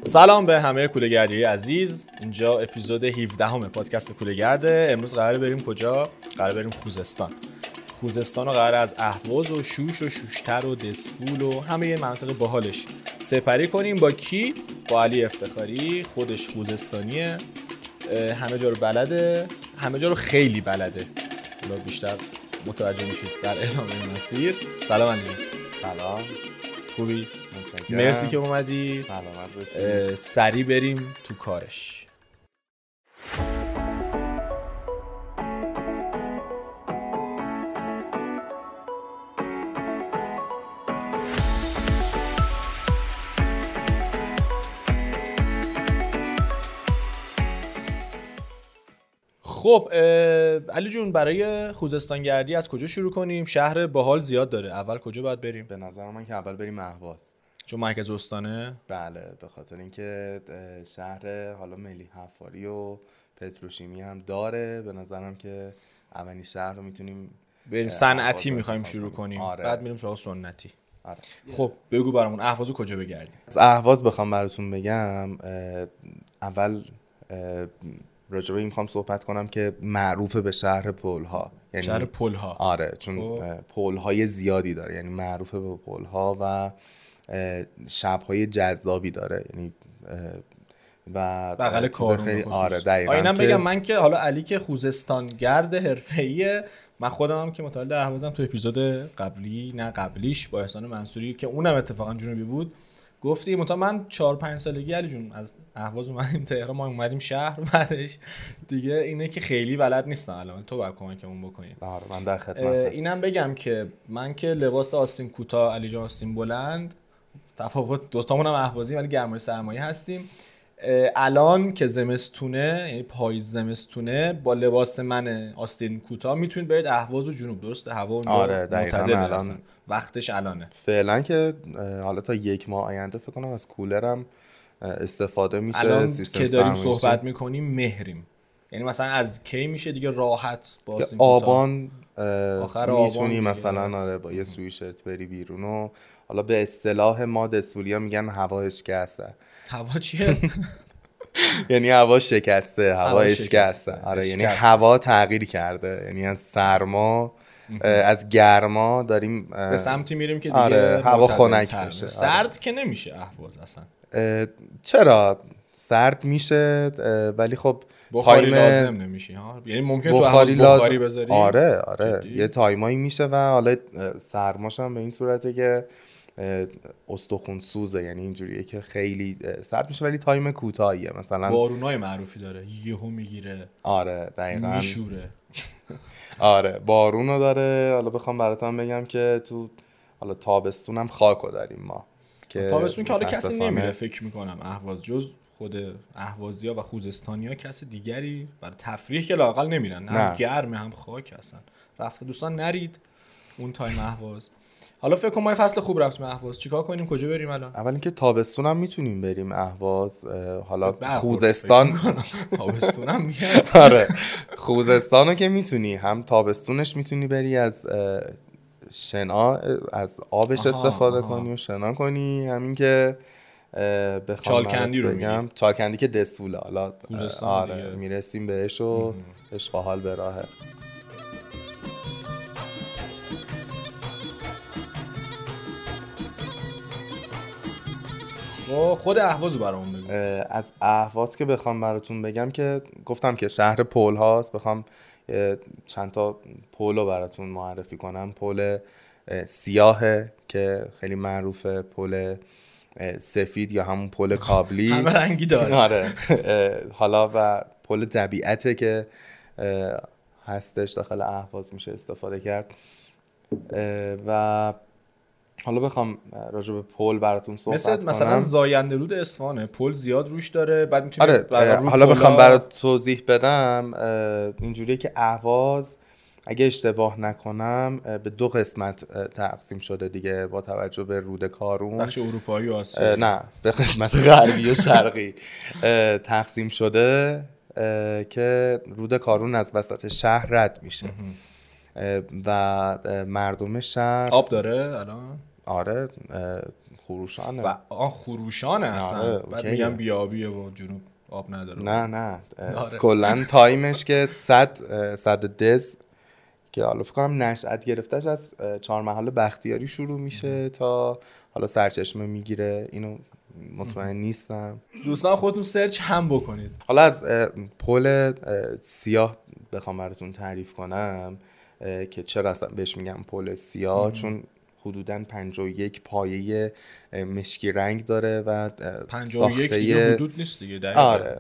سلام به همه کوله‌گردی عزیز. اینجا اپیزود 17 همه پادکست کوله‌گرده. امروز قراره بریم کجا؟ قراره بریم خوزستان رو قراره از اهواز و شوش و شوشتر و دسفول و همه این مناطق باحالش سپری کنیم. با کی؟ با علی افتخاری. خودش خوزستانیه، همه جا رو بلده، همه جا رو خیلی بلده. حالا بیشتر متوجه میشید در ادامه مسیر. سلام علی. سلام. خوبی؟ مرسی که اومدی. سلامت باشی. سریع بریم تو کارش. خب علی جون، برای خوزستان گردی از کجا شروع کنیم؟ شهر باحال زیاد داره. اول کجا باید بریم؟ به نظر من که اول بریم اهواز، چون مرکز استانه. بله، به خاطر اینکه شهر حالا ملی حفاری و پتروشیمی هم داره. به نظرم که اولین شهر رو میتونیم بریم صنعتی میخوایم شروع کنیم. آره. بعد میریم سراغ سنتی. آره. خب بگو برامون اهوازو کجا بگردیم؟ از اهواز بخوام براتون بگم، اول راجبه این میخوام صحبت کنم که معروفه به شهر پل‌ها. یعنی شهر پل‌ها. آره، چون پل‌های زیادی داره، یعنی معروفه به پل‌ها و شب‌های جذابی داره. یعنی و بغل کارون خیلی آره دقیقاً. اینم بگم من که حالا علی که خوزستان گرد حرفه‌ایه، من خودم هم که متولد اهوازم، تو اپیزود قبلیش با احسان منصوری که اونم اتفاقا جنوبی بود گفتی. من 4-5 سالگی علی جون از اهواز اومدیم تهران، ما اومدیم شهر. بعدش دیگه اینه که خیلی بلد نیستم. الان تو باید کمکمون بکنی. آره، من در خدمتم. اینم بگم که من که لباس آستین کوتاه، علی جان آستین بلند، تفاوت دوستامون هم اهوازی ولی گرمای سرمایه هستیم. الان که زمستونه، یعنی پاییز زمستونه، با لباس من آستین کوتاه میتونید برید اهواز و جنوب. درسته؟ هوا اونجا معتدل الان وقتش الانه. فعلا که حالا تا 1 ماه آینده فکر کنم از کولرم استفاده میشه. الان که داریم صحبت میکنیم مهریم، یعنی مثلا از کی میشه دیگه راحت با آستین کوتاه؟ آبان میتونی مثلا آره با یه سویشرت بری بیرون و حالا به اصطلاح ما دسفولیا میگن هوا اشکسته. هوا چیه؟ یعنی هوا شکسته، هوا اشکسته. آره، یعنی هوا تغییر کرده، یعنی از سرما از گرما داریم به سمتی میریم که دیگه آره هوا خنک میشه. سرد که نمیشه اهواز اصلا. چرا سرد میشه ولی خب بخاری لازم نمیشه ها، یعنی ممکن تو اهواز بخاری بذاری. آره یه تایمایی میشه و حالا سرماش هم به این صورته که استخون سوزه، یعنی اینجوریه که خیلی سرد میشه ولی تایم کوتاهیه. مثلا بارونای معروفی داره، یهو میگیره. آره دقیقاً میشوره. آره بارونو داره. حالا بخوام براتون بگم که تو حالا تابستونم خاکو داریم ما، که تابستون که حالا کسی نمیره فکر میکنم اهواز، جز خود اهوازیا و خوزستانیا کسی دیگری برای تفریح که لااقل نمیرن. هم گرمه هم خاک هستن. رفته دوستان نرید اون تایم اهواز. حالا فکر کنم ما فصل خوب رفتیم اهواز، چیکار کنیم؟ کجا بریم الان؟ اول اینکه تابستون هم میتونیم بریم اهواز. حالا خوزستان تابستون هم میگن. آره خوزستانو که میتونی، هم تابستونش میتونی بری از شنا، از آبش استفاده کنی و شنا کنی. همین که بخوام چالکندی رو بگم، چالکندی که دسفوله. حالا آره میرسیم بهش و عشق و حال به راهه. خود اهواز برامون بگو. از اهواز که بخوام براتون بگم که گفتم که شهر پل هاست. بخوام چند تا پلو براتون معرفی کنم. پل سیاهه که خیلی معروفه، پل سفید یا همون پل کابلی، همه رنگی داره. آره حالا و پل طبیعته که هستش داخل اهواز، میشه استفاده کرد. و حالا بخوام راجع به پل براتون صحبت کنم، مثلا زاینده رود اصفهان پل زیاد روش داره. بعد میتونید حالا بخوام برات توضیح بدم، اینجوریه که اهواز اگه اشتباه نکنم به 2 قسمت تقسیم شده دیگه، با توجه به رود کارون. بخش اروپایی و آسیایی؟ نه، به قسمت غربی و شرقی تقسیم شده که رود کارون از وسط شهر رد میشه و مردم شهر آب داره الان. آره خروشانه. خروشانه اصلا. آره، بعد میگم بیابیه و جنوب آب نداره. نه آره. کلا تایمش که 100 دز که حالا فکر کنم نشأت گرفتش از 4 محل بختیاری شروع میشه تا حالا سرچشمه میگیره، اینو مطمئن نیستم. دوستان خودتون سرچ هم بکنید. حالا از پل سیاه بخوام براتون تعریف کنم که چرا اصلا بهش میگم پل سیاه، چون حدوداً 51 پایه مشکی رنگ داره و 51 دیگه حدود نیست دیگه. دقیقاً. آره.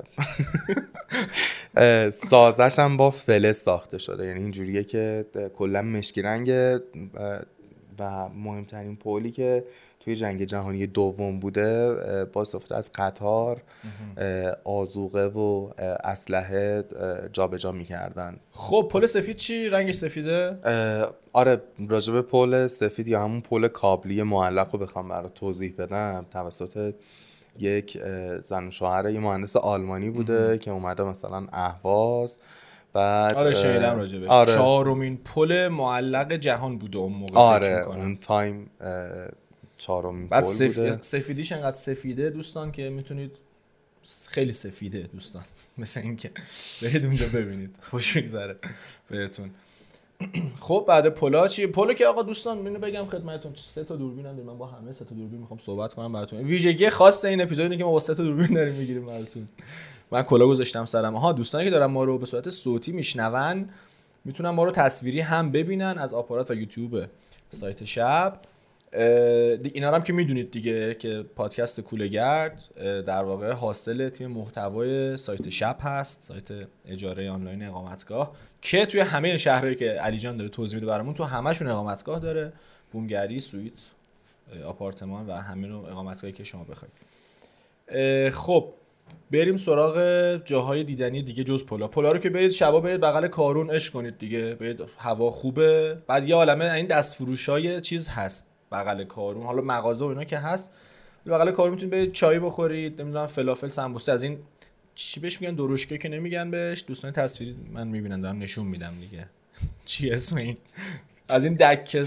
سازش هم با فلز ساخته شده، یعنی اینجوریه که کلا مشکی رنگه و مهمترین پلی که توی جنگ جهانی دوم بوده با استفاده از قطار آذوقه و اسلحه جابجا می‌کردن. خب پل سفید چی؟ رنگش سفیده؟ آره، راجب پل سفید یا همون پل کابلی معلق رو بخوام برات توضیح بدم، توسط یک زن و شوهر یه مهندس آلمانی بوده که اومده مثلا اهواز. بعد آره شنیدم راجبش. آره. 4مین پل معلق جهان بوده اون موقع. آره فکر می‌کنم اون تایم 4مین بعد پل بوده. سفیدیش انقدر سفیده دوستان که میتونید، خیلی سفیده دوستان، مثل این که برید اونجا ببینید خوش میگذره بهتون. خب بعد پلا چی؟ پلو که آقا دوستان اینو بگم خدمتتون 3 تا دوربین هم داریم. من با همه 3 تا دوربین میخوام صحبت کنم براتون. ویژگی خاص این اپیزود اینه که ما با 3 تا دوربین داریم میگیریم براتون. من کلا گذاشتم سرم. ها دوستانی که دارن ما رو به صورت صوتی میشنون میتونن ما رو تصویری هم ببینن از آپارات و یوتیوب سایت شب. اینا رو هم که میدونید دیگه که پادکست کوله‌گرد در واقع حاصل تیم محتوای سایت شب هست، سایت اجاره آنلاین اقامتگاه که توی همه شهرهایی که علی جان داره توضیح میده برامون تو همشون اقامتگاه داره، بومگری، سویت، آپارتمان و همه نوع اقامتگاهی که شما بخواید. خب بریم سراغ جاهای دیدنی دیگه جز پلا رو که برید شبا برید بغل کارون عشق کنید دیگه، برید هوا خوبه. بعد یه عالمه این دستفروشای چیز هست بغل کارون، حالا مغازه و اینا که هست بغل کارون میتونید برید چای بخورید، نمیدونم فلافل، سمبوسه، از این چی بهش میگن، درشکه که نمیگن بهش، دوستان تصویری من میبینن دارم نشون میدم دیگه. چی اسم این؟ از این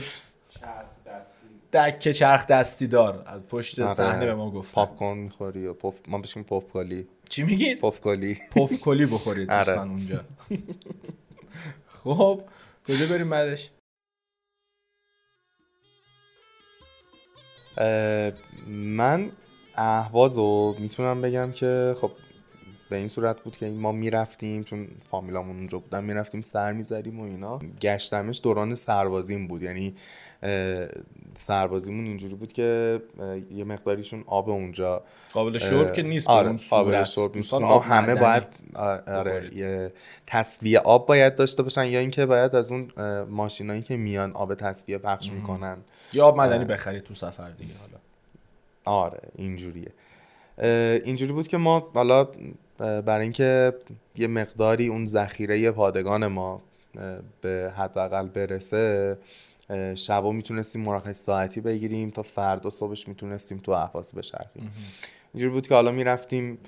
دکه چرخ دستی دار از پشت صحنه به ما گفتن. پاپ کورن میخوری یا ما بهش میگیم پف کالی. چی میگید؟ پف کالی. پف کالی بخورید دوستان اونجا. خب کجا بریم بعدش؟ من اهوازو میتونم بگم که خب به این صورت بود که ما میرفتیم چون فامیلامون اونجا بودن، میرفتیم سر میزدیم و اینا. گشتمش دوران سربازیم بود، یعنی سربازیمون اینجوری بود که یه مقداریشون آب اونجا قابل شرب که نیست. آره اون صورت ما همه باید یه تصفیه آب باید داشته باشن، یا اینکه باید از اون ماشینایی که میان آب تصفیه پخش میکنن یا آب معدنی بخرید تو سفر دیگه. حالا آره اینجوری بود که ما حالا برای اینکه یه مقداری اون ذخیره پادگان ما به حداقل برسه، شبا میتونستیم مرخص ساعتی بگیریم تا فردا صبحش میتونستیم تو اهواز بچرخیم. اینجوری بود که حالا میرفتیم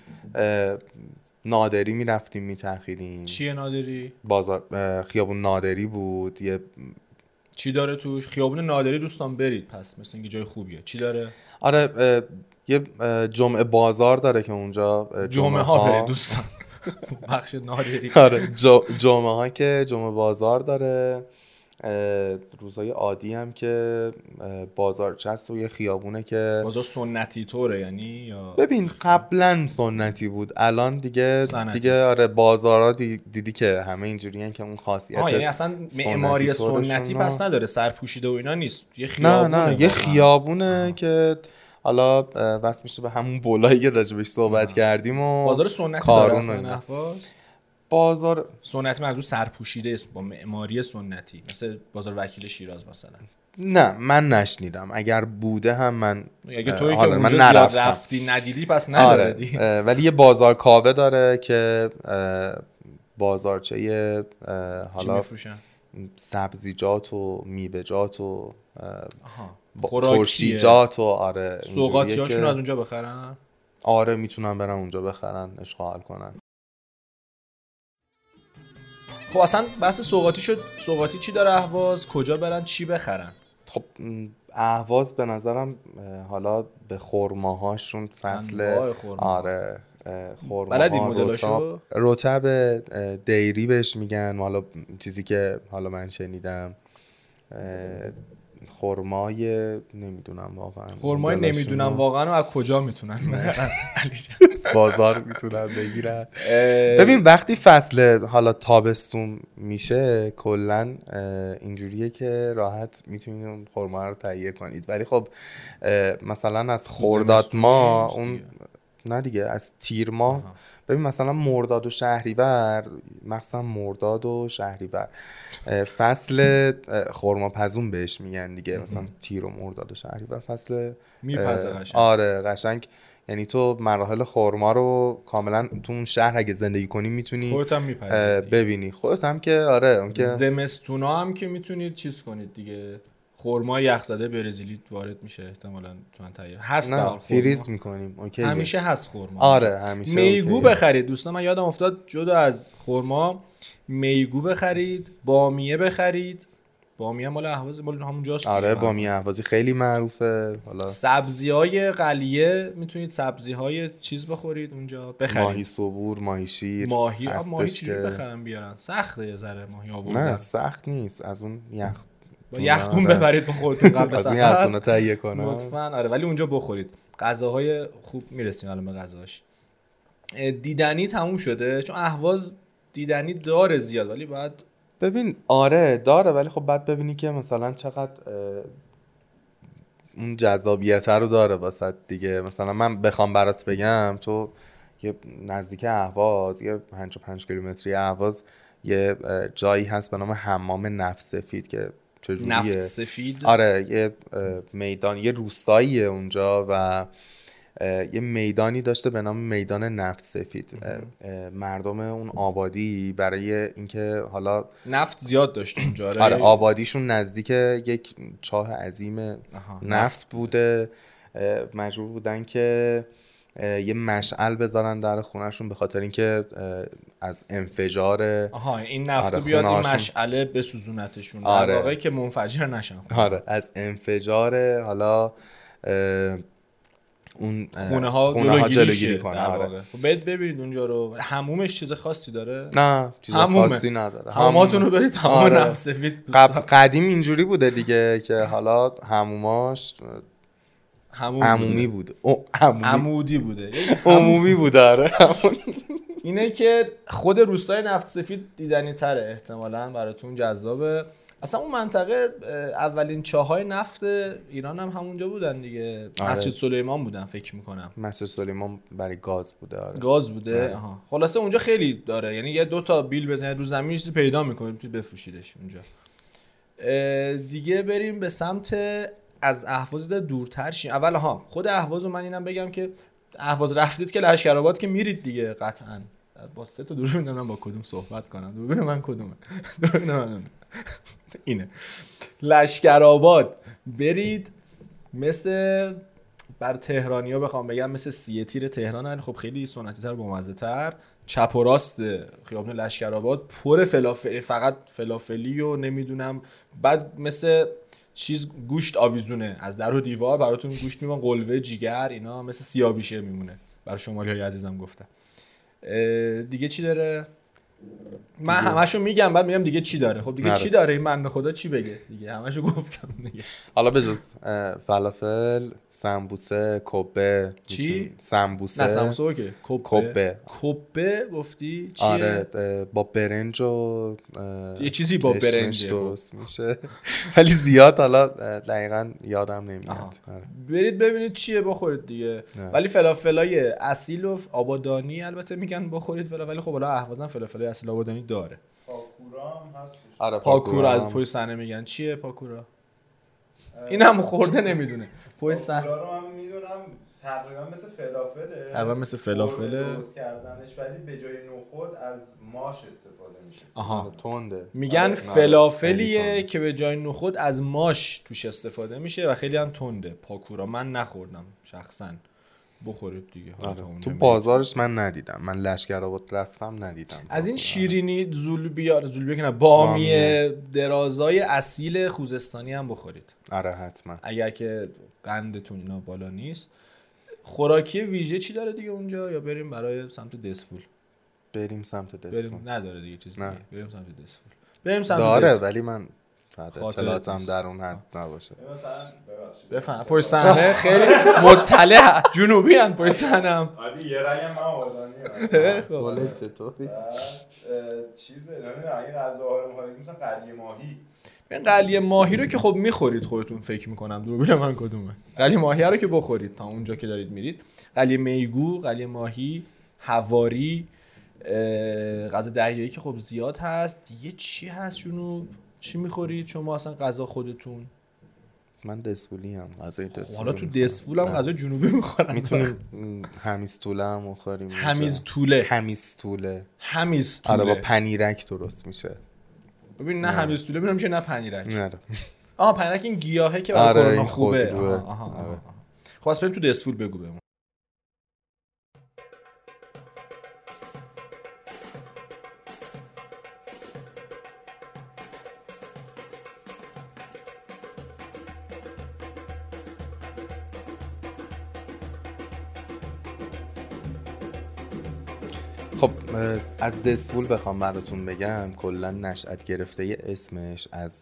نادری، میرفتیم میچرخیدیم. چیه نادری؟ بازار خیابون نادری بود. یه چی داره توش؟ خیابون نادری دوستان برید پس، مثل اینکه جای خوبیه. چی داره؟ آره یه جمعه بازار داره که اونجا جمعه ها برید دوستان. بخش نادری. آره جمعه ها که جمعه بازار داره. روزهای عادی هم که بازارچه است و یه خیابونه که بازار سنتی طوره یعنی یا ببین قبلا سنتی بود، الان دیگه آره بازارها دیدی که همه اینجوریه که اون خاصیت یعنی اصلا معماری سنتی پس نداره، سرپوشیده و اینا نیست، یه خیابونه. نه یه خیابونه که حالا واسه میشه به همون بولایی که راجبش صحبت کردیم و بازار سنتی داره اصلا اهواز. بازار سنتی منظور سرپوشیده است با معماری سنتی، مثل بازار وکیل شیراز مثلا. نه من نشنیدم، اگر بوده هم من اگه تویی که اونجا زیاد رفتی ندیدی پس نداره دیگه. ولی یه بازار کاوه داره که بازارچه حالا سبزیجات و میوه‌جات و ترشیجات و آره سوغاتیاشون از اونجا بخرن. آره میتونن برن اونجا بخرن اشغال کنن. خب اصلا بحث سوغاتی شد. سوغاتی چی داره اهواز؟ کجا برن چی بخرن؟ خب اهواز به نظرم حالا به خرماهاشون فصل آره بلدی خرماها رطب دیری بهش میگن، حالا چیزی که حالا من شنیدم خرمای نمیدونم واقعا و از کجا میتونن بازار میتونن بگیرن. ببین وقتی فصل حالا تابستون میشه کلا اینجوریه که راحت میتونید اون خرما رو تهیه کنید، ولی خب مثلا از خرداد ماه اون نه دیگه از تیر ماه ببین مثلا مرداد و شهریور، مثلا مرداد و شهریور فصل خرما پزون بهش میگن دیگه، مثلا تیر و مرداد و شهریور فصل میپزه قشنگ. آره قشنگ، یعنی تو مراحل خرما رو کاملا تو اون شهر اگه زندگی کنی میتونی خودت هم ببینی، خودت هم که آره اون که زمستونا هم که میتونید چیز کنید دیگه، خرما یخزده برزیلی وارد میشه احتمالاً تو تهیه هست، نه فریز میکنیم اوکی همیشه هست خرما. آره همیشه میگو بخرید دوستان، من یادم افتاد جدا از خرما میگو بخرید، بامیه بخرید، بامیه مال اهواز مال همونجاست. آره بامیه اهوازی خیلی معروفه. حالا سبزی‌های قلیه میتونید سبزی‌های چیز بخورید اونجا، بخرید ماهی صبور، ماهی شیر، ماهی چجوری بخرن بیارن؟ سخته یه ذره ماهی آوردن. نه سخت نیست، از اون یختون ببرید با خودتون قبل سفر از این یختون تهیه کنن لطفاً. آره ولی اونجا بخورید. غذاهای خوب میرسیم الان به غذاش. دیدنی تموم شده چون اهواز دیدنی داره زیاد، ولی باید ببین آره داره، ولی خب بعد ببینی که مثلا چقدر اون جذابیت رو داره واسه دیگه. مثلا من بخوام برات بگم، تو یه نزدیک اهواز یه 5 کیلومتری اهواز یه جایی هست به نام حمام نفت سفید که چجوریه؟ نفت سفید؟ آره یه میدان، یه روستاییه اونجا و یه میدانی داشته به نام میدان نفت سفید. مردم اون آبادی برای اینکه حالا نفت زیاد داشته اونجا، آره آبادیشون نزدیک یک چاه عظیم نفت بوده، مجبور بودن که یه مشعل بذارن در خونهشون به خاطر اینکه از انفجار این نفت بیاد این مشعله بسوزونتشون، در واقع که منفجر نشن. آره از انفجار حالا اون خونه ها جلوگیری کنه. آره. برید ببینید اونجا رو. حمومش چیز خاصی داره؟ نه چیز خاصی نداره. حموماتون رو برید حموم نفت سفید. قدیم اینجوری بوده دیگه که حالا حموماش عمومی بوده. عمودی بوده. عمومی بوده. آره. اینه که خود روستای نفت سفید دیدنی تره، احتمالاً براتون جذابه. اصلا اون منطقه اولین چاهای نفت ایران هم همونجا بودن دیگه. مسجد سلیمان بودن فکر میکنم. مسجد سلیمان برای گاز بوده. آره. گاز بوده. آها. خلاصه اونجا خیلی داره، یعنی یه 2 تا بیل بزنید رو زمین چیزی پیدا میکنید میتونید بفروشیدش اونجا. دیگه بریم به سمت از اهواز دورتر شیم. اول خود اهواز رو من اینم بگم که اهواز رفتید که لشکرآباد که میرید دیگه قطعاً. با 3 تا دوربین نمیدونم با کدوم صحبت کنم. دوربین من کدومه؟ دوربین من اینه. لشکرآباد برید، مثل بر تهرانی‌ها بخوام بگم مثل سیه تیر تهران، خب خیلی سنتی‌تر و بامزه‌تر. چپ و راست خیابون لشکرآباد پر فلافل، فقط فلافلی و نمیدونم، بعد مثل چیز گوشت آویزونه از در و دیوار براتون گوشت میمونه، قلوه، جیگر، اینا مثل سیاه‌بیشه میمونه. برای شمالی‌های عزیزم گفتم. دیگه چی داره؟ من همشو میگم بعد میگم دیگه چی داره. خب دیگه چی داره این بنده خدا چی بگه دیگه؟ همشو گفتم دیگه. حالا بجز فلافل، سمبوسه، کبه. چی؟ سمبوسه. نه سمبوسه اوکی. کبه گفتی چیه؟ آره با برنج و یه چیزی با برنج درست میشه ولی زیاد حالا دقیقاً یادم نمیاد. برید ببینید چیه بخورید دیگه. ولی فلافلای اصیل و آبادانی البته میگن بخورید ولی خب حالا اهواز فلافلای اصیل آبادانی داره. پاکورا هم هست. آره پاکورا از پشت صحنه میگن. چیه پاکورا؟ این هم خورده نمیدونه. پشت صحنه رو من میدونم تقریبا مثل فلافله. درست کردنش ولی به جای نخود از ماش استفاده میشه. تنده. میگن فلافلیه که به جای نخود از ماش توش استفاده میشه و خیلی هم تنده. پاکورا من نخوردم شخصا. بخورید دیگه. تو بازارش من ندیدم، من لشکرآباد رفتم ندیدم. از این شیرینی زولبیا که نه، بامیه درازای اصیل خوزستانی هم بخورید. آره حتما. اگر که قندتون اینا بالا نیست. خوراکی ویژه چی داره دیگه اونجا، یا بریم برای سمت دسفول؟ بریم سمت دسفول. نداره دیگه چیز دیگه. بریم سمت دسفول. داره ولی من اطلاعاتم در اون حد نباشه. بفهم پشت صحنه خیلی مطلع جنوبی ان پشت صحنه هم. عادی یه رنگ من آوردنیه. خب چطوری؟ چیزه نمیدونم این غذاها رو می‌خواید مثلا قلیه ماهی. این قلیه ماهی رو که خب می‌خورید خودتون فکر می‌کنم. دوربین من کدومه؟ قلیه ماهی رو که بخورید تا اونجا که دارید میرید. قلیه میگو، قلیه ماهی، حواری، غذا دریایی که خب زیاد هست. دیگه چی هست جنوب؟ چی می‌خورید شما اصلا غذا خودتون؟ من دسفولی هم غذای دسفول. حالا تو دسفول هم غذا جنوبی می‌خورن. میتونیم همیزتوله هم بخوریم. همیزتوله آره با پنیرک درست میشه. ببین نه همیزتوله میشه نه پنیرک. نه پنیرک این گیاهه که برای کرونا خوبه. آره. خب اصلا بریم تو دسفول بگو بهمون. خب از دسفول بخوام براتون بگم، کلا نشأت گرفته اسمش از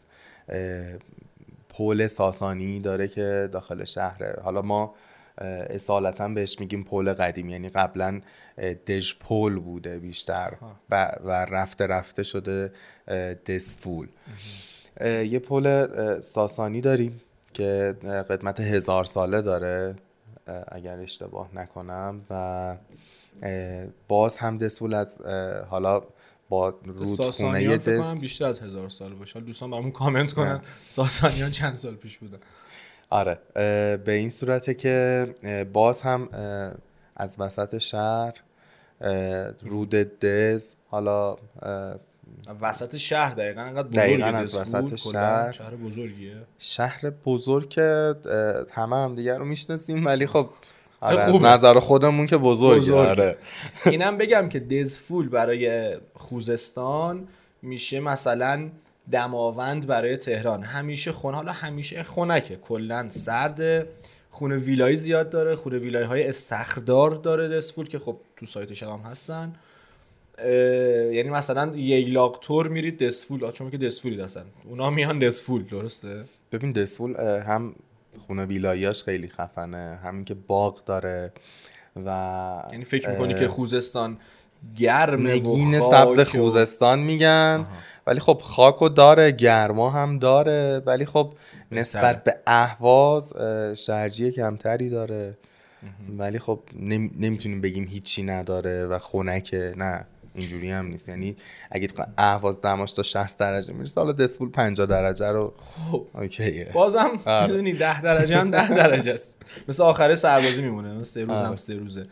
پل ساسانی داره که داخل شهره. حالا ما اصالتا بهش میگیم پل قدیم، یعنی قبلا دژپل بوده بیشتر و رفته شده دسفول. یه پل ساسانی داریم که قدمت 1000 ساله داره اگر اشتباه نکنم، و باز هم دسفول از حالا با رودخونه فکر کنم بیشتر از 1000 سال باشه. دوستان برامون کامنت کنن ساسانیان چند سال پیش بودن. آره به این صورته که باز هم از وسط شهر رود دز، حالا وسط شهر دقیقاً انقدر بزرگه از وسط شهر بزرگیه. شهر بزرگ که هم دیگر رو میشناسیم، ولی خب آره از نظر خودمون که بزرگه. آره اینم بگم که دزفول برای خوزستان میشه مثلا دماوند برای تهران. همیشه حالا همیشه خنکه، کلا سرده، خونه ویلایی زیاد داره، خونه ویلایی های استخردار داره دزفول که خب تو سایتش هم هستن. یعنی مثلا ییلاق تور میرید دزفول، چون که دزفولی هستن اونا میان دزفول. درسته؟ ببین دزفول هم خونه ویلاییاش خیلی خفنه، همین که باغ داره و یعنی فکر میکنی که خوزستان گرمه، نگین سبز خوزستان میگن ولی خب خاکو داره، گرما هم داره، ولی خب نسبت به اهواز شرجی کمتری داره، ولی خب نمیتونیم بگیم هیچی نداره و خنکه. نه اینجوری هم نیست. یعنی اگه اهواز دماش تا 60 درجه میرسه، حالا دسفول 50 درجه رو خب اوکیه. بازم میدونی 10 درجه هم 10 درجه است، مثل آخره سربازی میمونه، 3 روز هم 3 روزه.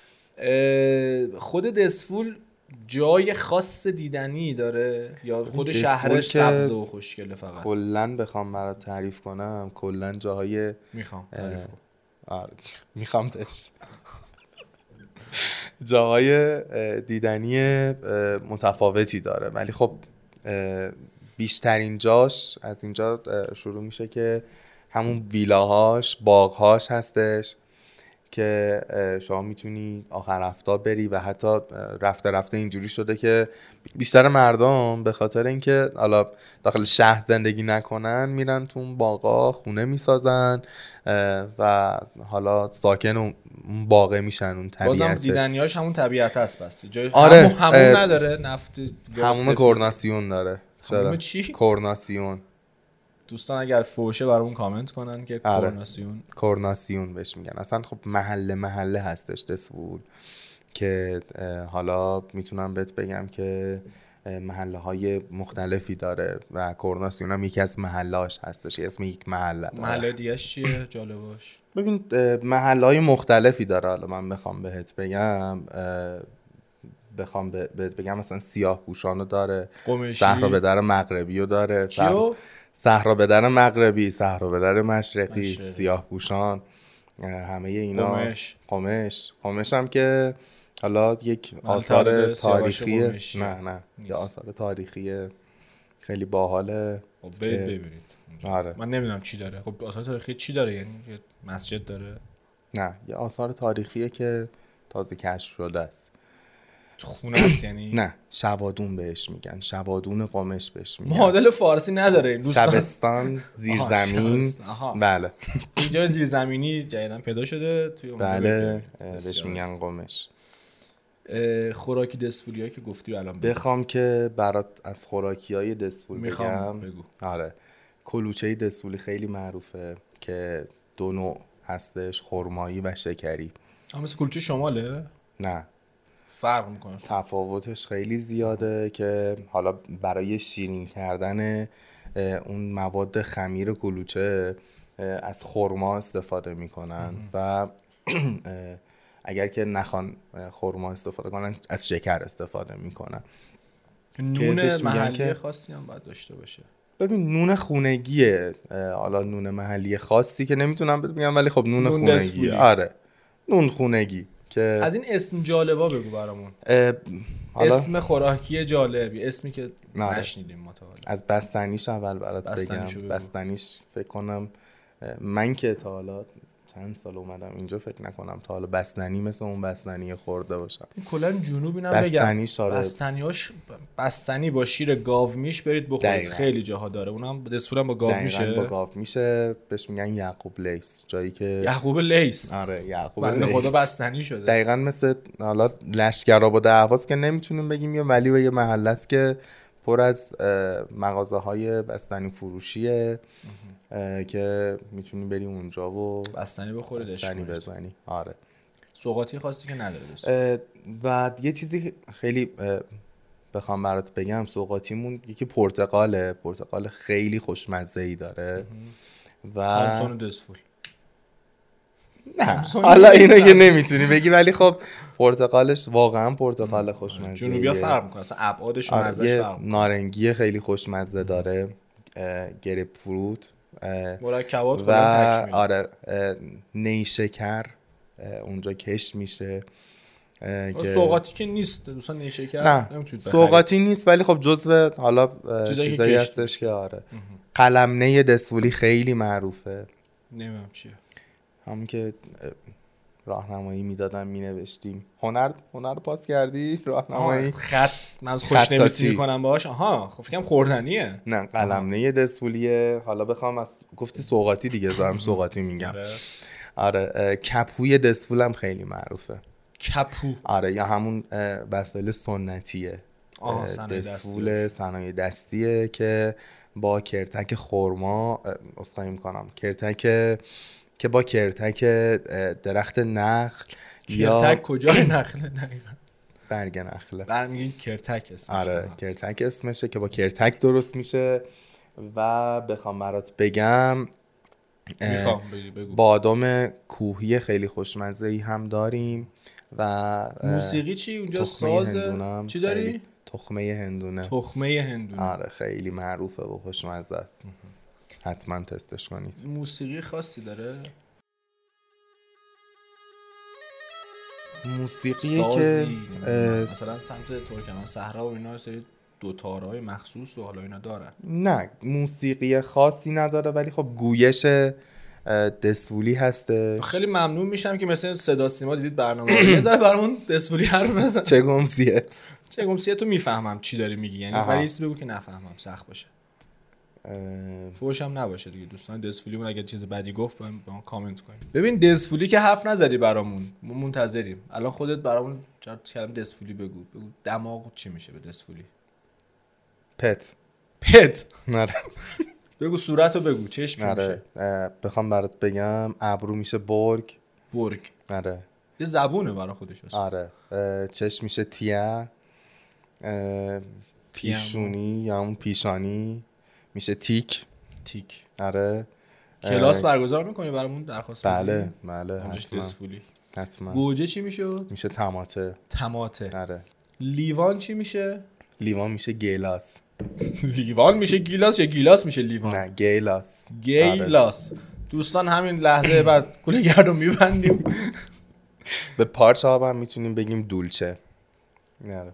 خود دسفول جای خاص دیدنی داره یا خود شهرش سبز و خوشگله؟ فقط کلا بخوام برات تعریف کنم، کلا جاهای میخوام تعریف کنم. میخوام دش جاهای دیدنی متفاوتی داره، ولی خب بیشترین جاش از اینجا شروع میشه که همون ویلاهاش، باغهاش هستش که شما میتونی آخر هفته بری و حتی رفته اینجوری شده که بیشتر مردم به خاطر اینکه حالا داخل شهر زندگی نکنن میرن تو اون باغا خونه میسازن و حالا ساکن اون باغه میشن. اون طبیعت بازم دیدنیاش همون طبیعت هست. بس جای آره همون نداره، نفت همون کورناسیون داره. همون چی؟ کورناسیون. دوستان اگر فوشه برامون کامنت کنن که کورناسیون بهش میگن. اصلا خب محله هستش دسفول که حالا میتونم بهت بگم که محله های مختلفی داره و کورناسیون هم یکی از محلهاش هستش، اسم یک محله. محله دیگه‌اش چیه جالباش؟ ببین محله های مختلفی داره. حالا من بخوام بهت بگم مثلا سیاه پوشانو داره، صحرا بدر مغربیو داره، صحرا بدر مغربی، صحرا بدر مشرقی، سیاه پوشان، همه اینا. قمش هم که حالا یک آثار تاریخی نه یه آثار تاریخی خیلی باحاله. برید ببینید. آره. من نمیدونم چی داره. خب آثار تاریخی چی داره؟ یعنی یه مسجد داره؟ نه، یه آثار تاریخیه که تازه کشف شده است. خونه است یعنی؟ نه، شوادون بهش میگن. شوادون قمش بهش میگن. معادل فارسی نداره دوستان. شبستان زیرزمین. بله. اینجا زیرزمینی جدیدن پیدا شده توی اون. بله، بهش میگن قمش. خوراکی دسفولیایی که گفتی رو الان بخوام که برات از خوراکیای دسفول بگم. بگو. آره، کلوچه دسفولی خیلی معروفه که 2 نوع هستش، خرمایی و شکری. مثل کلوچه شماله؟ نه، فرق میکنه. تفاوتش خیلی زیاده که حالا برای شیرین کردن اون مواد خمیر کلوچه از خرما استفاده میکنن و اگر که نخوان خرما استفاده کنن از شکر استفاده میکنن. نون محلی خاصی هم باید داشته باشه. ببین، نون خونگیه. حالا نون محلی خاصی که نمیتونم بگم، ولی خب نون خونگیه. آره، نون خونگی که از این اسم جالبا بگو برامون. اسم خوراکی جالبی، اسمی که نشنیدیم ما تا حالا. از بستنیش اول برات بگم. بستنیش فکر کنم من که تا حالا چند سال اومدم اینجا فکر نکنم تا حالا بستنی مثل اون بستنی خورده باشم. کلا جنوبی نم بگم بستنیاش بستنی با شیر گاومیش برید بخورید. خیلی جاها داره. اونم دسفولم با گاو میشه. با گاو میشه. بهش میگن یعقوب لیس. جایی که یعقوب لیس. آره، یعقوب لیس. خدا بستنی شده. دقیقاً مثل حالا لشکرآباد اهواز که نمیتونیم بگیم یه، ولی یه محله است که پر از مغازه‌های بستنی فروشیه که میتونی بری اونجا و بستنی بخوری، بستنی بزنی. آره، سوغاتی خاصی که نداره. و یه چیزی خیلی بخوام برات بگم، سوغاتیمون یکی پرتقاله. پرتقال خیلی خوشمزه‌ای داره و تامسون دسفول. نه، حالا اینو که نمیتونی بگی، ولی خب پرتقالش واقعا پرتقال خوشمزه. جنوبیا فرق میکنه، اصلا ابعادش و مزهش فرق میکنه. نارنگی خیلی خوشمزه داره، گریپ فروت، مرکبات و آره نیشکر اونجا کشت میشه. سوغاتی که نیست دوستان، نیشکر نه سوغاتی نیست، ولی خب جزو حالا چیزایی هستش که آره. قلمنه دسفولی خیلی معروفه. نمیدونم چیه. همون که راهنمایی میدادن مینوشتیم. هنر پاس کردی؟ راهنمایی خط من از خوشنویسی میکنم باهاش. خب فکرم خوردنیه. نه، قلمنه دسفولیه. حالا بخوام از گفتی سوغاتی دیگه دارم سوغاتی میگم. آره، کپوی دسفول هم خیلی معروفه. کپو؟ آره، یا همون وسایل سنتیه. دسفول صنایع دستیه که با کرتک خرما اسخای میکنم، کرتک که با کرتک درخت نخل. کرتک کجای نخله دقیقاً؟ برگ نخله. برمیگین کرتک اسمشه. آره، کرتک اسمشه که با کرتک درست میشه. و بخوام برات بگم بگو. بادام کوهی خیلی خوشمزه‌ای هم داریم. و موسیقی چی اونجا؟ ساز چی داری؟ تخمه هندونه. آره، خیلی معروفه و خوشمزه است. حتما تستش کنید. موسیقی خاصی داره؟ موسیقی که مثلا سمت ترکمن صحرا و اینا سری دو تارهای مخصوص و حالا اینا دارن؟ نه، موسیقی خاصی نداره، ولی خب گویش دسفولی هسته. خیلی ممنون میشم که مثلا صدا سیما دیدید برنامه یه ذره برامون دسفولی حرف بزن. چه گمسیت رو میفهمم چی داری میگی، یعنی ولی چیزی بگو که نفهمم سخت باشه. فوش هم نباشه دیگه دوستان. دسفولیمون اگه چیز بدی گفت با ما کامنت کنید. ببین دسفولی که حرف نزدی برامون، ما منتظریم. الان خودت برامون کلمه دسفولی بگو. دماغ چی میشه به دسفولی؟ پت. نره. بگو صورتو بگو، چشم میشه. بخوام برات بگم ابرو میشه برگ. آره. یه زبونه برای خودش هست. آره. چشم میشه تیه. پیشونی یا اون پیشانی میشه تیک. آره. کلاس برگزار میکنی برامون درخواست بله حتما. گوجه چی میشه؟ میشه طماطه. آره. لیوان چی میشه؟ لیوان میشه گیلاس. لیوان میشه گیلاس یا گیلاس میشه لیوان؟ نه، گیلاس. دوستان همین لحظه بعد کوله‌گرد رو میبندیم. به پارچه آب هم میتونیم بگیم دولچه. نه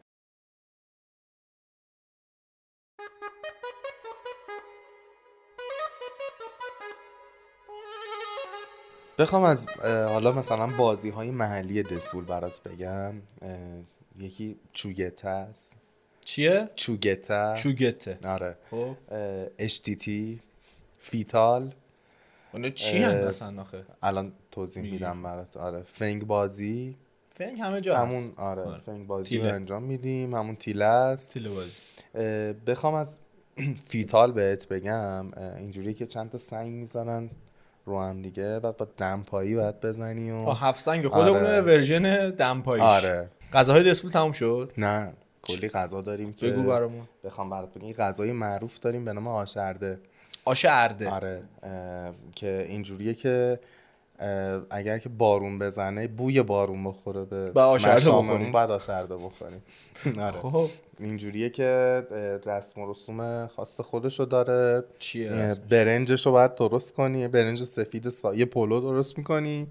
بخوام از حالا مثلا بازی های محلی دسول برات بگم، یکی چوگته است. چیه؟ چوگته. آره. خب اشتیتی، فیتال. اون چی هستن آخه؟ الان توضیح میدم برات. آره. فنگ بازی. فنگ همه جا همون هست. آره. فنگ بازی رو انجام میدیم. همون تیله است. تیله بازی. بخوام از فیتال بهت بگم، اینجوریه که چند تا سنگ میذارن رو هم دیگه و با دمپایی باید بزنی و 7 سنگ خودمونه. آره. ورژن دمپاییش. آره. غذاهای دسفول تموم شد؟ نه کلی غذا داریم که بگو برامون. بخوام برات بگم غذای معروف داریم به نام آش ارده. آش ارده. آره. که اینجوریه که اگر که بارون بزنه بوی بارون بخوره به آش ارده بخوریم. بعد آش ارده بخوریم. آره. خب اینجوریه که رسم و رسوم خاص خودشو داره. چیه رسمش؟ برنجشو باید درست کنی. برنج سفید یه پلو درست میکنی،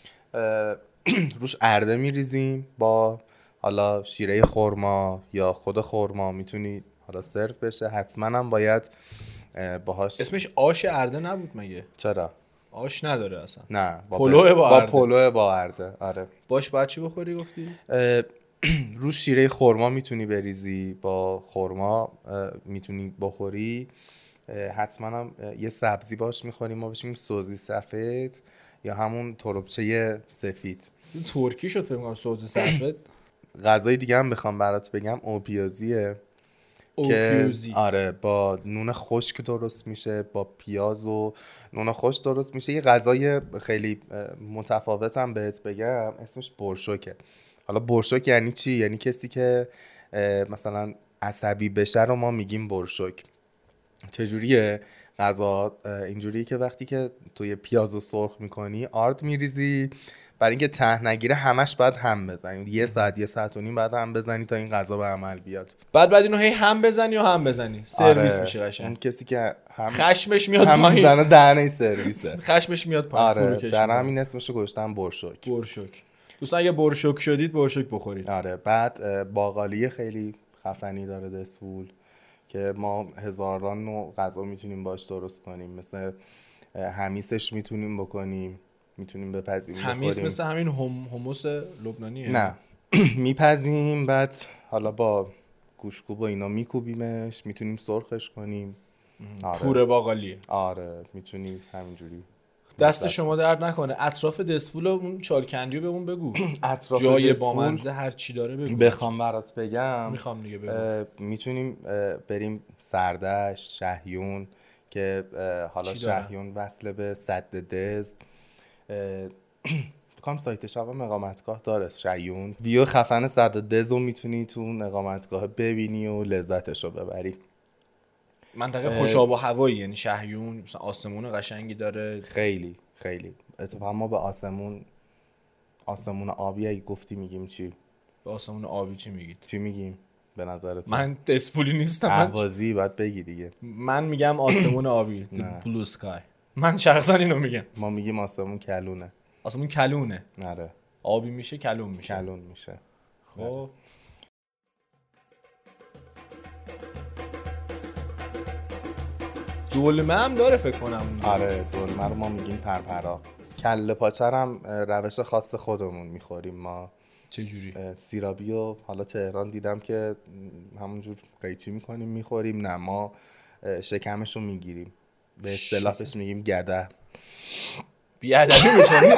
روش ارده میریزیم با حالا شیره خرما یا خود خرما، میتونی حالا سرو بشه. حتما هم باید باهاش. اسمش آش ارده نبود مگه؟ چرا؟ آش نداره اصلا. نه پلو با پلو با ارده. آره. باش بعد چی بخوری گفتی؟ روش شیره خرما میتونی بریزی، با خرما میتونی بخوری. حتما هم یه سبزی باش میخوریم، ما بهش میگیم سوزی سفید یا همون تربچه سفید. ترکی شد فکر کنم سوزی سفید. غذای دیگه هم بخوام برات بگم اوپیازیه. اوپیازی. آره با نون خشک درست میشه، با پیاز و نون خشک درست میشه. یه غذای خیلی متفاوت هم بهت بگم، اسمش برشوکه. حالا برشوک یعنی چی؟ یعنی کسی که مثلا عصبی بشه رو ما میگیم برشوک. چجوریه غذا؟ اینجوریه که وقتی که توی پیازو سرخ میکنی آرد میریزی، برای اینکه ته نگیره همش باید هم بزنی. یه ساعت و نیم بعد هم بزنی تا این غذا به عمل بیاد. بعد اینو هی هم بزنی و هم بزنی. سرویس آره. میشه قشنگ. اون کسی که خشمش میاد پایین، هم میزنه دهنه سرویسه. خشمش میاد پایین. آره. در همین اسمشو گذاشتم برشوک. برشوک. دوستان اگه برشوک شدید برشوک بخورید. آره. بعد باقالی خیلی خفنی داره دسفول که ما هزاران نوع غذا میتونیم باش درست کنیم. مثل همیسش میتونیم بکنیم، میتونیم بپزیم همیس مثل همین هموس لبنانیه؟ نه میپزیم، بعد حالا با گوشت‌کوب و اینا میکوبیمش، میتونیم سرخش کنیم. آره. پوره باقالیه. آره میتونیم همینجوری. دست شما درد نکنه. اطراف دسفول و اون چالکندیو بهمون بگو. اطراف جای بامزه هر چی داره بگو. بخوام برات بگم میخوام دیگه بگو. میتونیم بریم سردشت، شهیون که حالا شهیون وصله به سد دز. بکنم سایتش هم اقامتگاه داره شهیون. ویو خفن سد دز رو میتونی تو اون اقامتگاه ببینی و لذتش رو ببری. منطقه خوش آب و هوایی، یعنی شهیون مثلا آسمون قشنگی داره. خیلی خیلی اتفاقا ما به آسمون آبی اگه گفتی میگیم چی؟ به آسمون آبی چی میگید؟ چی میگیم به نظرت؟ من دسفولی نیستم. اهوازی باید بگی دیگه. من میگم آسمون آبی. بلو سکای. من شخصا اینو میگم. ما میگیم آسمون کلونه. آسمون کلونه. آره. آبی میشه کلون میشه. کلون میشه. خب دلمه هم داره فکر کنم. آره دلمه رو ما میگیم پرپرا. کله پاچه هم روش خاص خودمون میخوریم ما. چه جوری؟ سیرابی و حالا تهران دیدم که همونجور قیچی میکنیم میخوریم. نه ما شکمش رو میگیریم، به اصطلاح بهش میگیم گده. بیادبی میکنی؟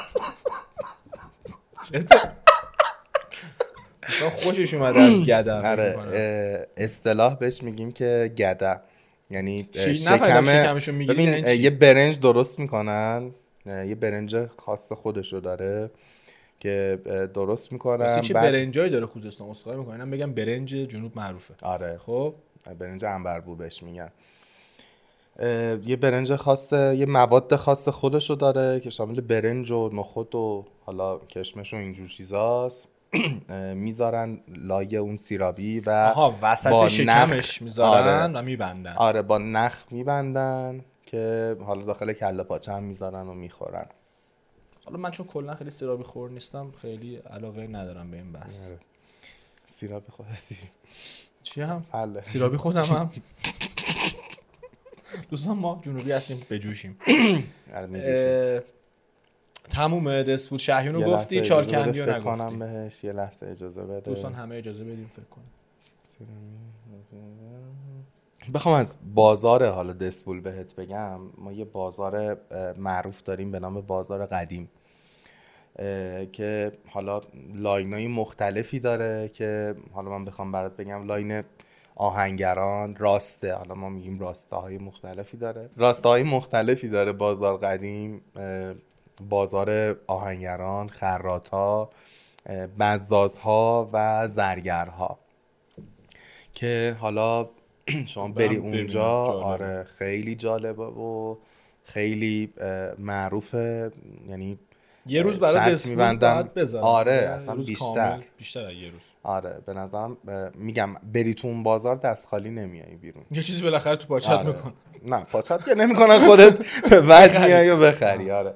خوشش اومده از گده. آره اصطلاح بهش میگیم که گده، یعنی شکمشو میگیری. ببین یه برنج درست میکنن، یه برنج خاص خودشو داره که درست میکنن. چه برنجایی داره خوزستان؟ اسخای میکنم بگم برنج جنوب معروفه. آره خب برنج عنبربو بهش میگن. یه برنج خاصه، یه مواد خاص خودشو داره که شامل برنج و نخود و حالا کشمش و اینجور چیزاست. میذارن لایه اون سیرابی و وسط شکمش میذارن و میبندن. آره با نخ میبندن که حالا داخل کله پاچه هم میذارن و میخورن. حالا من چون کلا خیلی سیرابی خور نیستم خیلی علاقه ندارم به این بحث. سیرابی خودتی چی هم؟ حله. سیرابی خودم هم. دوستان ما جنوبی هستیم بجوشیم. تمومه دستفود شهیونو گفتی، چارکندیو نگفتی. فکر کنم بهش یه لحظه اجازه بده. دوستان همه اجازه بدیم فکر کنم. بخوام از بازار حالا دسفول بهت بگم، ما یه بازار معروف داریم به نام بازار قدیم که حالا لاینای مختلفی داره که حالا من بخوام برات بگم لاین آهنگران، راسته، حالا ما میگیم راستاهای مختلفی داره، راستاهای مختلفی داره بازار قدیم، بازار آهنگران، خراطا، بزازها و زرگرها که حالا شما بری اونجا آره خیلی جالبه و خیلی معروفه، یعنی یه روز برای دسفول باید بذارم. آره اصلا بیشتر یه روز. آره به نظرم میگم بری تو اون بازار دست خالی نمیای بیرون، یه چیزی بالاخره تو پاچت آره. میکن. نه پاچت که نمیکنن، خودت وجه میای و بخری. آره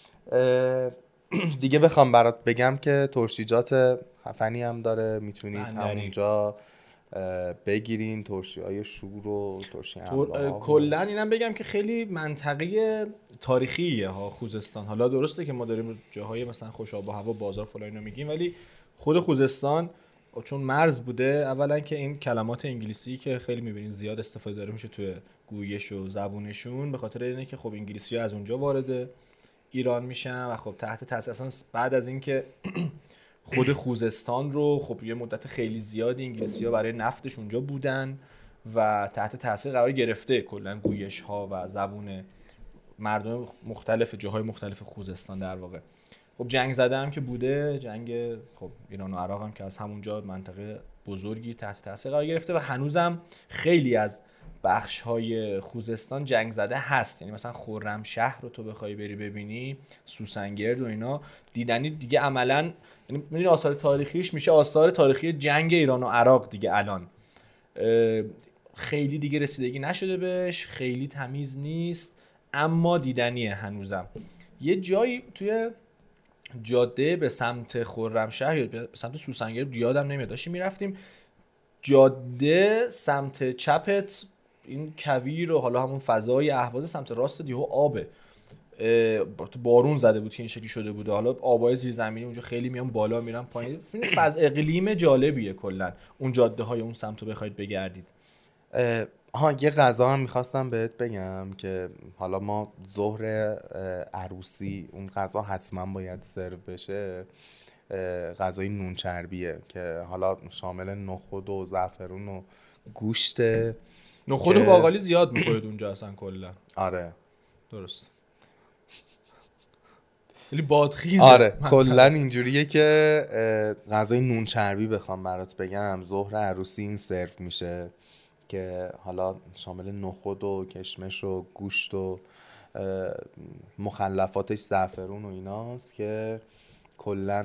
دیگه بخوام برات بگم که ترشیجات خفنی هم داره، میتونید همونجا بگیرین، ترشی‌های شور و ترشی انباها. کلا اینم بگم که خیلی منطقه تاریخیه ها خوزستان. حالا درسته که ما داریم جاهای مثلا خوش آب و هوا، بازار فلان اینو میگیم، ولی خود خوزستان چون مرز بوده، اولا که این کلمات انگلیسی که خیلی میبینین زیاد استفاده داره میشه توی گویش و زبونشون، به خاطر اینه که خب انگلیسی‌ها از اونجا وارد ایران میشن و خب تحت تاثیر اصلا بعد از اینکه خود خوزستان رو خب یه مدت خیلی زیادی انگلیسی‌ها برای نفتش اونجا بودن و تحت تاثیر قرار گرفته کلا گویش ها و زبون مردم مختلف جاهای مختلف خوزستان در واقع. خب جنگ زده هم که بوده، جنگ خب ایران و عراق هم که از همونجا منطقه بزرگی تحت تاثیر قرار گرفته و هنوزم خیلی از بخش های خوزستان جنگ زده هست. یعنی مثلا خرمشهر رو تو بخوای بری ببینی، سوسنگرد و اینا دیدنی دیگه عملاً، یعنی می‌بینی آثار تاریخیش میشه آثار تاریخی جنگ ایران و عراق دیگه. الان خیلی دیگه رسیدگی نشده بهش، خیلی تمیز نیست، اما دیدنیه هنوزم. یه جایی توی جاده به سمت خرمشهر یا به سمت سوسنگرد یادم نمیاد، داشتیم میرفتیم جاده سمت چپت این کویر و حالا همون فضای اهواز، سمت راست دیهو آبه، بارون زده بود که این شکلی شده بوده. حالا آبای زیرزمینی اونجا خیلی میان بالا میرن پایین. فضا اقلیم جالبیه کلا اون جاده های اون سمتو بخواید بگردید. یه غذا هم میخواستم بهت بگم که حالا ما ظهر عروسی اون غذا حتما باید سرو بشه، غذای نون چربیه که حالا شامل نخود و زعفرون و گوشت. نخود و باقالی زیاد میخورید اونجا اصلا کلا؟ آره درست، ولی بادخیزه. آره کلا اینجوریه که غذای نون چربی بخوام برات بگم ظهر عروسی این سرو میشه که حالا شامل نخود و کشمش و گوشت و مخلفاتش زعفرون و ایناست که کلا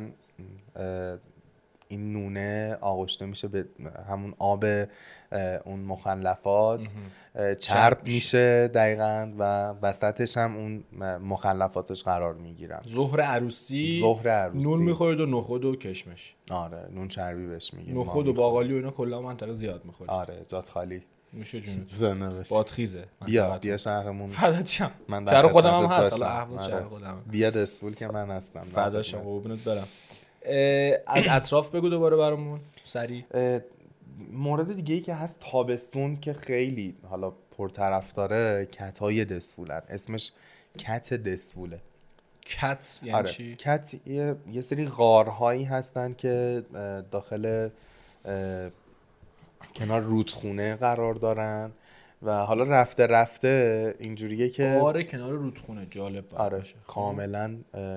این نونه آغشته میشه به همون آب اون مخلفات، چرب میشه دقیقاً و وسطش هم اون مخلفاتش قرار میگیرن. ظهر عروسی نون میخورید و نخود و کشمش. آره نون چربی بهش میگیم. نخود و باقالی و اینا کلا منطقه زیاد میخورید. آره جات خالی. نوش جونت. زنده باشی. بادخیزه. بیا شهرمون. فدات شم. شهر خودم هم هست، حالا اهواز شهر خودم. بیا دسفول که من هستم. فدات شم قربونت برم. از اطراف بگو دوباره برامون سریع. مورد دیگه ای که هست تابستون که خیلی حالا پرطرفداره، کت‌های دسفولن. اسمش کت دسفوله. کت یعنی چی؟ کت یه سری غارهایی هستن که داخل کنار رودخونه قرار دارن و حالا رفته اینجوریه که غار کنار رودخونه. جالب باشه. کاملا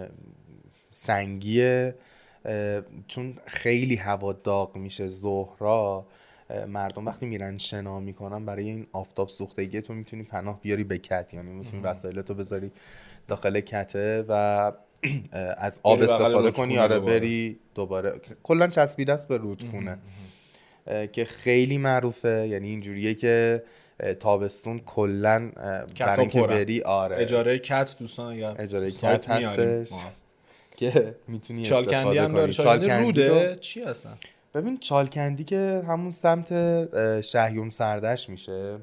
سنگیه، چون خیلی هوا داغ میشه ظهرا، مردم وقتی میرن شنا میکنن برای این آفتاب سوختگی تو میتونی پناه بیاری به کت، یعنی میتونی وسایلتو بذاری داخل کته و از آب استفاده کنی. آره بری دوباره کلا چسبیده است به رودخونه. که خیلی معروفه. یعنی اینجوریه که تابستون کلن برای اینکه بری اجاره کت دوستان اگر اجاره کت هستش که میتونی چالکندی استفاده کنی. چالکندی روده چی هستن؟ ببین چالکندی که همون سمت شهیون سردش میشه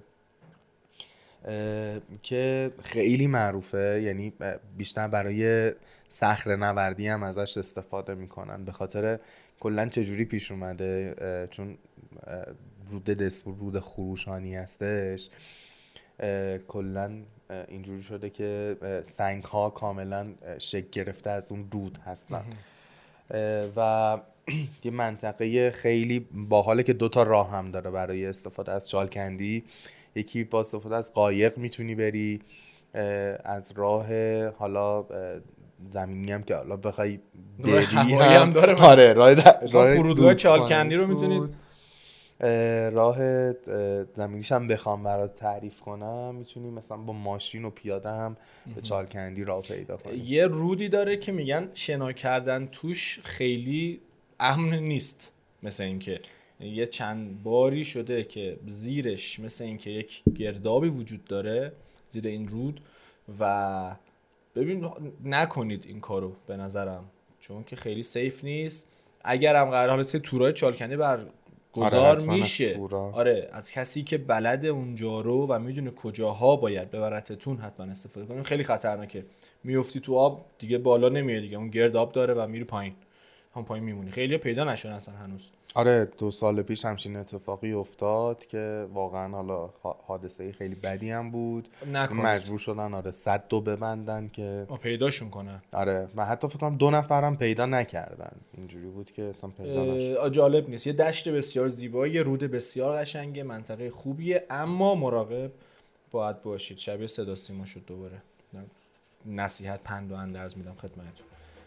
که خیلی معروفه، یعنی بیشتر برای صخره نوردی هم ازش استفاده میکنن به خاطر کلن چجوری پیش اومده، چون رود خروشانی هستش کلن اینجوری شده که سنگ ها کاملا شکل گرفته از اون رود هستن و یه منطقه خیلی باحاله که 2 راه هم داره برای استفاده از چالکندی. یکی با استفاده از قایق میتونی بری، از راه حالا زمینی هم که حالا بخوای بری هم داره. آره راه فرودگاه چالکندی رو میتونید، راه زمینیش هم بخوام برات تعریف کنم میتونی مثلا با ماشین و پیاده هم به چالکندی راه پیدا کنی. یه رودی داره که میگن شنا کردن توش خیلی امن نیست، مثل اینکه یه چند باری شده که زیرش مثل اینکه یک گردابی وجود داره زیر این رود و ببین نکنید این کارو به نظرم، چون که خیلی سیف نیست. اگر هم قرار حالا تورای چالکندی برگزار میشه آره از کسی که بلد اونجا رو و میدونه کجاها باید ببرتتون حتما استفاده کنید. خیلی خطرناکه، میافتی تو آب دیگه بالا نمیای دیگه، اون گرداب داره و میری پایین، هم پایین میمونی. خیلی پیدا نشدن اصلا هنوز. آره 2 سال پیش همچین اتفاقی افتاد که واقعا حالا حادثه خیلی بدی هم بود، مجبور شدن آره صد ببندن که پیداشون کنن. آره و حتی فکر کنم 2 نفرم پیدا نکردن، اینجوری بود که اصلا پیدا نشد. جالب نیست. یه دشت بسیار زیبایی، رود بسیار قشنگه، منطقه خوبیه، اما مراقب باید باشید. شبیه صدا سیما شد دوباره، نصیحت پند و اندرز میدم خدمتتون.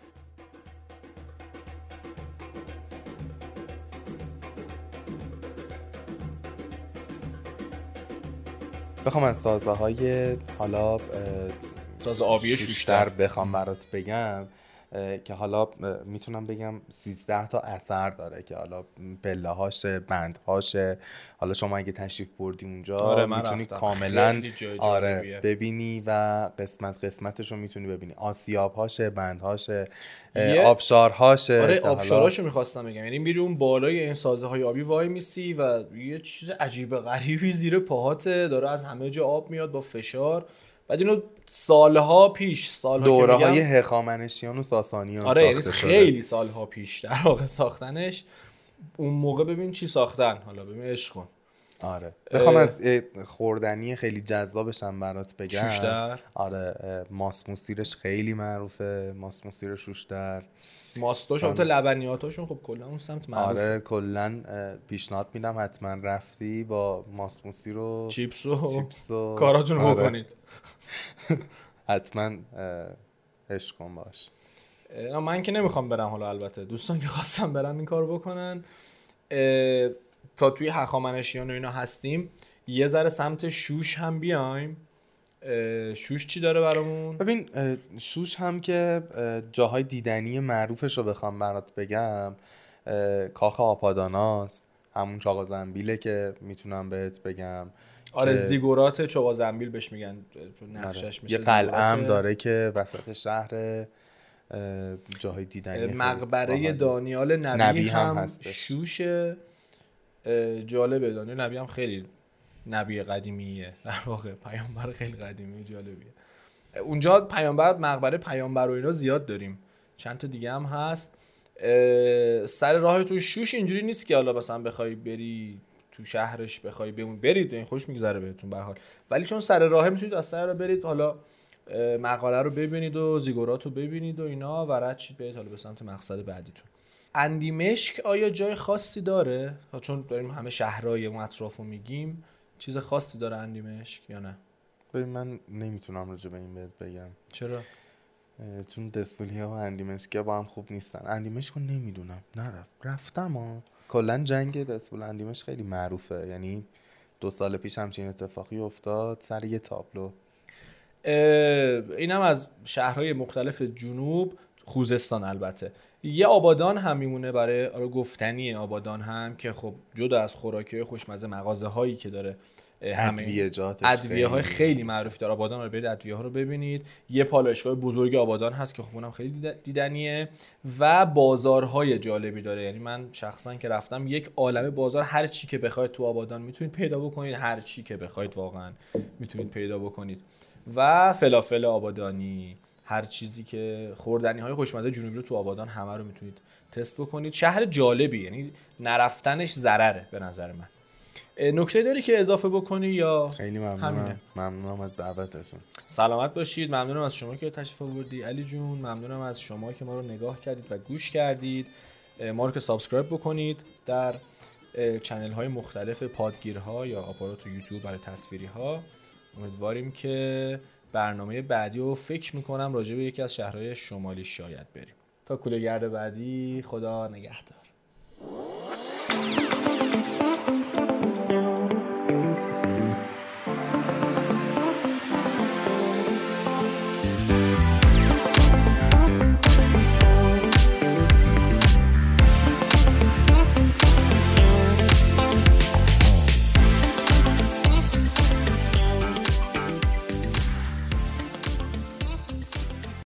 بخوام از سازه های حالا ساز آبی شوشتر بخوام برات بگم که حالا میتونم بگم 13 تا اثر داره که حالا پله هاشه، بند هاشه. حالا شما اگه تشریف بردی اونجا میتونی کاملا آره ببینی و قسمتش رو میتونی ببینی. آسیاب هاشه، بند هاشه، آبشار هاشه. آره آبشاراشو میخواستم بگم، یعنی میری اون بالای این سازه های آبی وای میسی و یه چیز عجیب غریبی زیر پاهاته داره از همه جا آب میاد با فشار. بعد اینو سالها پیش دوره‌های هخامنشیان و ساسانیان آره یعنی خیلی سالها پیش در واقع ساختنش. اون موقع ببین چی ساختن، حالا ببین عشق کن. آره بخوام از خوردنی خیلی جذابش هم برات بگم، شوشتر. آره ماسموسیرش خیلی معروفه، ماسموسیر شوشتر. ماستاشون تا لبنیاتاشون خب کلا اون سمت معروفه. آره کلا پیشنهاد میدم حتما رفتی با ماسموسیر و چیپس و کاراتون رو بکنید. حتما عشق کن باش. من که نمیخوام برم، حالا البته دوستان که خواستم برن این کارو بکنن. تا توی هخامنشیان و اینا هستیم یه ذره سمت شوش هم بیایم. شوش چی داره برامون؟ ببین شوش هم که جاهای دیدنی معروفش رو بخوام برات بگم، کاخ آپاداناست، همون چاقا زنبیله که میتونم بهت بگم. آره زیگورات چاقا زنبیل بهش میگن، نقشش میشه. یه قلعه هم داره که وسط شهر، جاهای دیدنی مقبره دانیال نبی هم هست. شوشه جالبه. دانیال نبی هم خیلی نبی قدیمیه در واقع، پیامبر خیلی قدیمی جالبیه. اونجا مقبره پیامبر و اینا زیاد داریم، چند تا دیگه هم هست. سر راه تو شوش اینجوری نیست که حالا مثلا بخوای بری تو شهرش بخوای برید این خوش میگذره بهتون به هر حال، ولی چون سر راه میتونید از سر راه برید، حالا مقاله رو ببینید و زیگورات رو ببینید و اینا و رد شید برید حالا به سمت مقصد بعدیتون. اندیمشک آیا جای خاصی داره؟ چون داریم همه شهرهای اون اطرافو میگیم، چیز خاصی داره اندیمشک یا نه؟ ببین من نمیتونم راجع به این بهت بگم. چرا؟ چون دسپولیا و اندیمشک با هم خوب نیستن. اندیمشک رو نمیدونم، رفتم کلا جنگ دسپول اندیمشک خیلی معروفه، یعنی 2 سال پیش همچین اتفاقی افتاد سر یه تابلو. اینم از شهرهای مختلف جنوب خوزستان البته. یه آبادان هم میمونه برای گفتنی آبادان هم که خب جدا از خوراکی خوشمزه مغازه هایی که داره، ادویه های خیلی معروفی داره. آبادان رو برید ادویه ها رو ببینید. یه پالایشگاه بزرگ آبادان هست که خب اونم خیلی دیدنیه و بازارهای جالبی داره. یعنی من شخصا که رفتم یک عالمه بازار، هر چی که بخواید تو آبادان میتونید پیدا بکنید، هر چی که بخواید واقعا میتونید پیدا بکنید. و فلافل آبادانی، هر چیزی که خوردنی های خوشمزه جنوبی رو تو آبادان همه رو میتونید تست بکنید. شهر جالبی، یعنی نرفتنش ضرره به نظر من. نکته داری که اضافه بکنی یا خیلی ممنونم. ممنونم از دعوتتون. سلامت باشید. ممنونم از شما که تشریف آوردی علی جون. ممنونم از شما که ما رو نگاه کردید و گوش کردید. ما رو که سابسکرایب بکنید در چنل های مختلف پادگیرها یا آپارات یوتیوب برای تصویری ها. امیدواریم که برنامه بعدی رو فکر میکنم راجع به یکی از شهرهای شمالی شاید بریم. تا کوله‌گرد بعدی، خدا نگهدار.